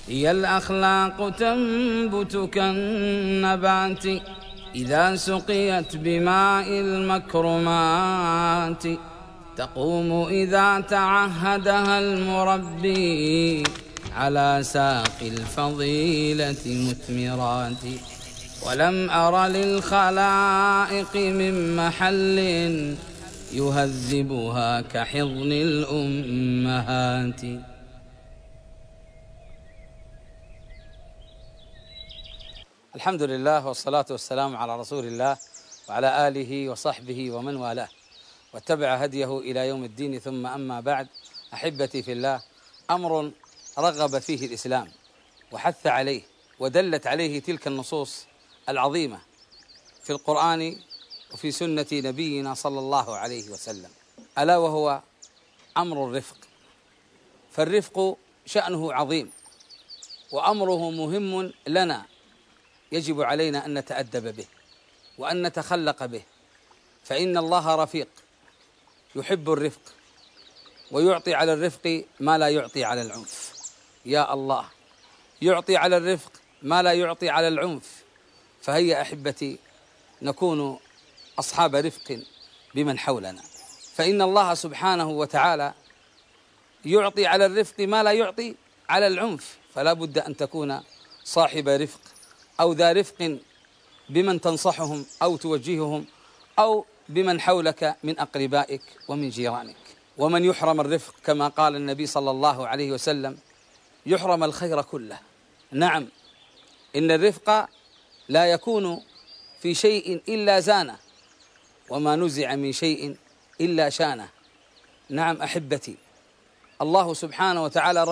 هي الأخلاق تنبت كالنبات إذا سقيت بماء المكرمات، تقوم إذا تعهدها المربي على ساق الفضيلة مثمرات. ولم أر للخلائق من محل يهذبها كحضن الأمهات. الحمد لله والصلاة والسلام على رسول الله وعلى آله وصحبه ومن والاه واتبع هديه إلى يوم الدين. ثم أما بعد، أحبتي في الله، أمر رغب فيه الإسلام وحث عليه ودلت عليه تلك النصوص العظيمة في القرآن وفي سنة نبينا صلى الله عليه وسلم، ألا وهو أمر الرفق. فالرفق شأنه عظيم وأمره مهم لنا، يجب علينا أن نتأدب به وأن نتخلق به، فإن الله رفيق يحب الرفق ويعطي على الرفق ما لا يعطي على العنف. يا الله، يعطي على الرفق ما لا يعطي على العنف. فهيا أحبتي نكون أصحاب رفق بمن حولنا، فإن الله سبحانه وتعالى يعطي على الرفق ما لا يعطي على العنف، فلا بد أن تكون صاحب رفق أو ذا رفق بمن تنصحهم أو توجههم أو بمن حولك من أقربائك ومن جيرانك. ومن يحرم الرفق كما قال النبي صلى الله عليه وسلم يحرم الخير كله. نعم، إن الرفق لا يكون في شيء إلا زانه، وما نزع من شيء إلا شانه. نعم أحبتي، الله سبحانه وتعالى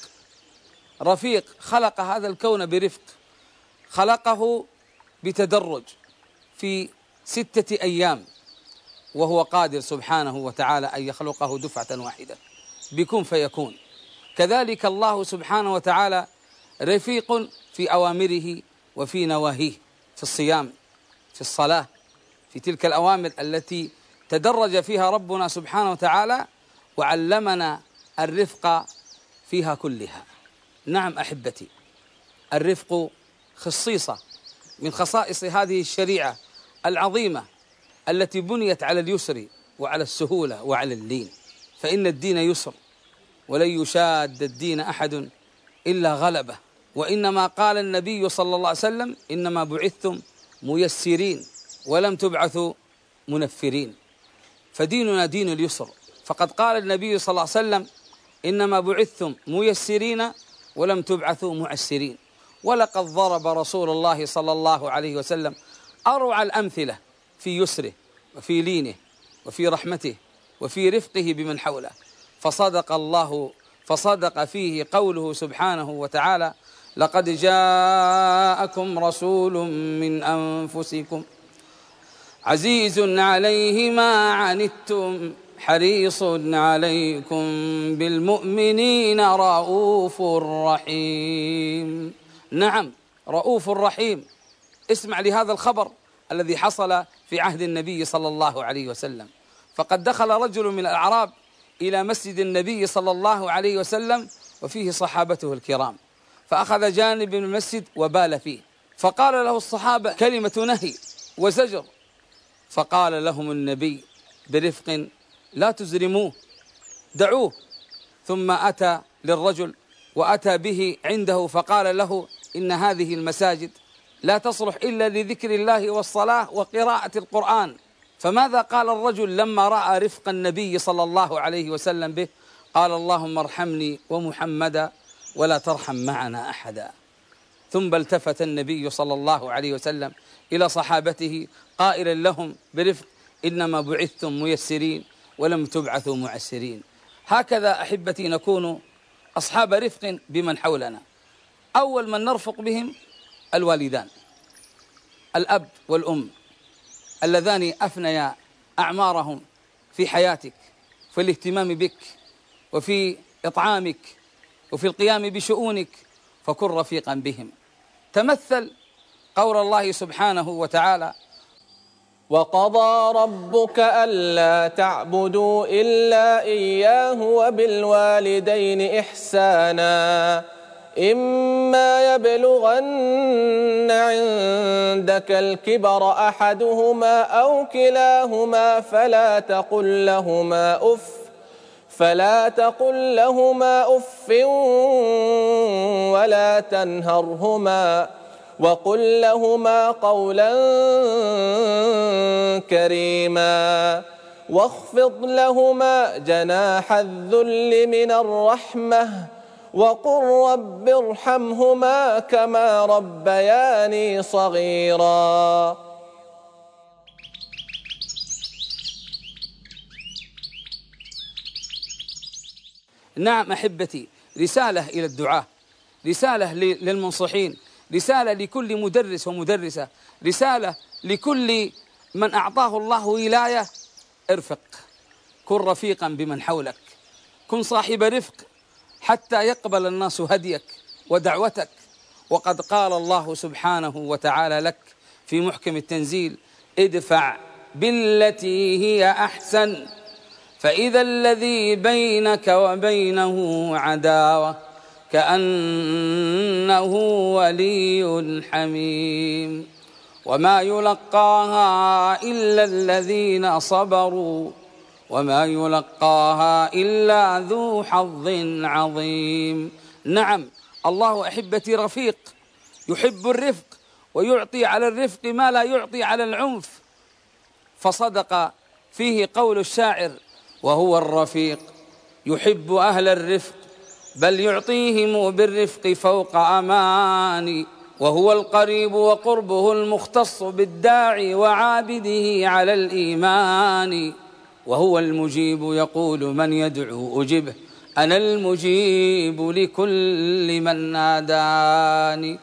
رفيق خلق هذا الكون برفق، خلقه بتدرج في 6 أيام، وهو قادر سبحانه وتعالى أن يخلقه دفعة واحدة بكن فيكون. كذلك الله سبحانه وتعالى رفيق في أوامره وفي نواهيه، في الصيام، في الصلاة، في تلك الأوامر التي تدرج فيها ربنا سبحانه وتعالى وعلمنا الرفق فيها كلها. نعم أحبتي، الرفق خصيصة من خصائص هذه الشريعة العظيمة التي بنيت على اليسر وعلى السهولة وعلى اللين، فإن الدين يسر ولن يشاد الدين أحد إلا غلبه. وإنما قال النبي صلى الله عليه وسلم إنما بعثتم ميسرين ولم تبعثوا منفرين، فديننا دين اليسر. فقد قال النبي صلى الله عليه وسلم إنما بعثتم ميسرين ولم تبعثوا معسرين. ولقد ضرب رسول الله صلى الله عليه وسلم أروع الأمثلة في يسره وفي لينه وفي رحمته وفي رفقه بمن حوله، فصدق فيه قوله سبحانه وتعالى لقد جاءكم رسول من أنفسكم عزيز عليه ما عنتم حريص عليكم بالمؤمنين رؤوف رحيم. نعم، رؤوف رحيم. اسمع لهذا الخبر الذي حصل في عهد النبي صلى الله عليه وسلم. فقد دخل رجل من الأعراب إلى مسجد النبي صلى الله عليه وسلم وفيه صحابته الكرام، فأخذ جانب من المسجد وبال فيه، فقال له الصحابة كلمة نهي وزجر، فقال لهم النبي برفق لا تزرموه، دعوه. ثم أتى للرجل وأتى به عنده فقال له إن هذه المساجد لا تصلح إلا لذكر الله والصلاة وقراءة القرآن. فماذا قال الرجل لما رأى رفق النبي صلى الله عليه وسلم به؟ قال اللهم ارحمني ومحمدا ولا ترحم معنا أحدا. ثم التفت النبي صلى الله عليه وسلم إلى صحابته قائلا لهم برفق إنما بعثتم ميسرين ولم تبعثوا معسرين. هكذا أحبتي نكون أصحاب رفق بمن حولنا. أول من نرفق بهم الوالدان، الأب والأم اللذان أفنيا أعمارهم في حياتك، في الاهتمام بك وفي إطعامك وفي القيام بشؤونك، فكن رفيقا بهم. تمثل قول الله سبحانه وتعالى وقضى ربك ألا تعبدوا إلا إياه وبالوالدين إحسانا إما يبلغن عندك الكبر أحدهما أو كلاهما فلا تقل لهما أف ولا تنهرهما وقل لهما قولا كريما واخفض لهما جناح الذل من الرحمة وقل رب ارحمهما كما ربياني صغيرا. نعم أحبتي، رسالة إلى الدعاة، رسالة للمنصحين، رسالة لكل مدرس ومدرسة، رسالة لكل من أعطاه الله ولاية. ارفق، كن رفيقا بمن حولك، كن صاحب رفق حتى يقبل الناس هديك ودعوتك. وقد قال الله سبحانه وتعالى لك في محكم التنزيل: ادفع بالتي هي أحسن فإذا الذي بينك وبينه عداوة كأنه ولي حميم وما يلقاها إلا الذين صبروا وما يلقاها إلا ذو حظ عظيم. نعم، الله أحبتي رفيق، يحب الرفق ويعطي على الرفق ما لا يعطي على العنف، فصدق فيه قول الشاعر: وهو الرفيق يحب أهل الرفق بل يعطيهم بالرفق فوق أماني وهو القريب وقربه المختص بالداعي وعابده على الإيمان وهو المجيب يقول من يدعو أجبه أنا المجيب لكل من ناداني.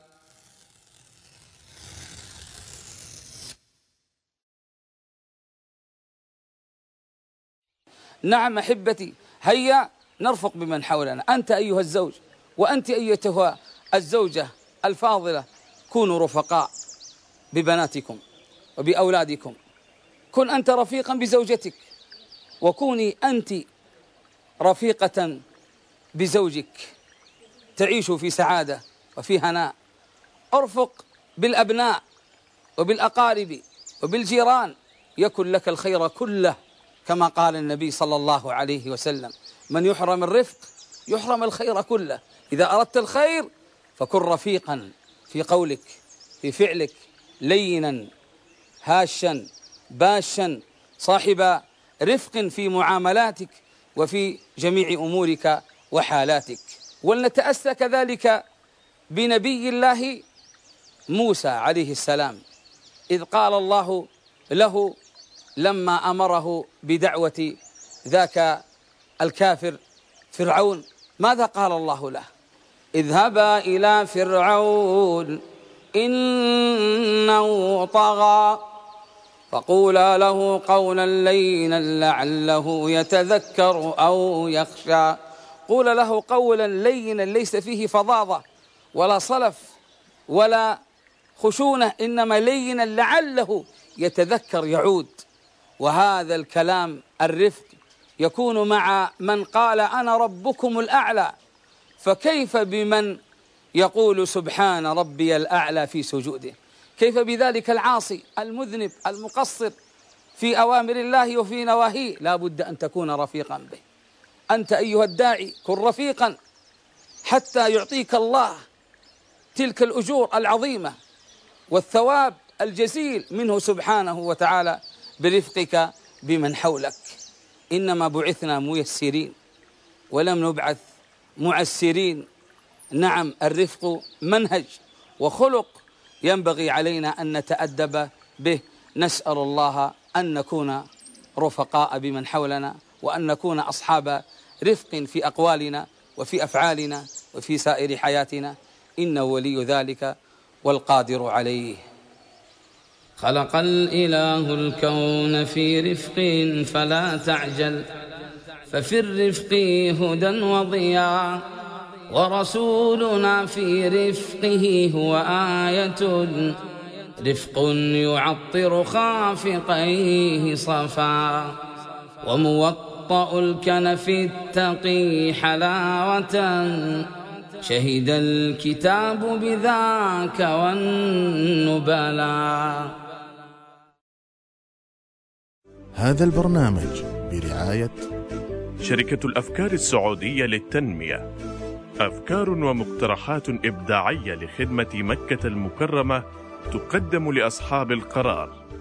نعم أحبتي، هيا نرفق بمن حولنا. أنت أيها الزوج وأنت أيتها الزوجة الفاضلة، كونوا رفقاء ببناتكم وبأولادكم. كن أنت رفيقا بزوجتك، وكوني أنت رفيقة بزوجك، تعيشوا في سعادة وفي هناء. ارفق بالأبناء وبالأقارب وبالجيران، يكن لك الخير كله، كما قال النبي صلى الله عليه وسلم: من يحرم الرفق يحرم الخير كله. إذا أردت الخير فكن رفيقا في قولك، في فعلك، لينا هاشا باشا، صاحب رفق في معاملاتك وفي جميع أمورك وحالاتك. ولنتأسى كذلك بنبي الله موسى عليه السلام، إذ قال الله له لما أمره بدعوة ذاك الكافر فرعون، ماذا قال الله له؟ اذهبا إلى فرعون إنه طغى فقولا له قولا لينا لعله يتذكر أو يخشى. قول له قولا لينا ليس فيه فظاظة ولا صلف ولا خشونة، إنما لينا لعله يتذكر يعود. وهذا الكلام الرفق يكون مع من قال أنا ربكم الأعلى، فكيف بمن يقول سبحان ربي الأعلى في سجوده؟ كيف بذلك العاصي المذنب المقصر في أوامر الله وفي نواهيه؟ لا بد أن تكون رفيقا به. أنت أيها الداعي كن رفيقا حتى يعطيك الله تلك الأجور العظيمة والثواب الجزيل منه سبحانه وتعالى برفقك بمن حولك. إنما بعثنا ميسرين ولم نبعث معسرين. نعم، الرفق منهج وخلق ينبغي علينا أن نتأدب به. نسأل الله أن نكون رفقاء بمن حولنا، وأن نكون أصحاب رفق في أقوالنا وفي أفعالنا وفي سائر حياتنا، إنه ولي ذلك والقادر عليه. خلق الإله الكون في رفق فلا تعجل، ففي الرفق هدى وضياء، ورسولنا في رفقه هو آية، رفق يعطر خافقيه صفا، وموطأ الكنف التقي حلاوة، شهد الكتاب بذاك والنبلاء. هذا البرنامج برعاية شركة الأفكار السعودية للتنمية، أفكار ومقترحات إبداعية لخدمة مكة المكرمة تقدم لأصحاب القرار.